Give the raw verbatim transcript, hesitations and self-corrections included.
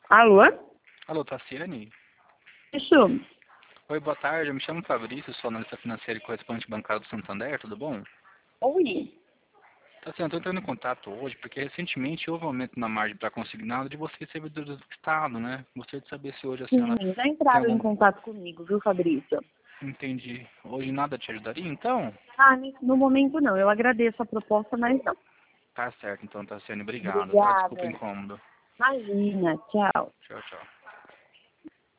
Alô? Alô, Tassiane? Isso. Oi, boa tarde. Eu me chamo Fabrício, sou analista financeiro e correspondente bancário do Santander, tudo bom? Oi. Tassiane, estou entrando em contato hoje porque recentemente houve um aumento na margem para consignado de vocês, servidores do Estado, né? Gostaria de saber se hoje a Sim, senhora já tem entraram em algum... contato comigo, viu, Fabrício? Entendi. Hoje nada te ajudaria, então? Ah, no momento não. Eu agradeço a proposta, mas não. Tá certo, então, Tassiane. Obrigado, tá? Desculpa o Obrigada. incômodo. Imagina. Tchau. Tchau, tchau.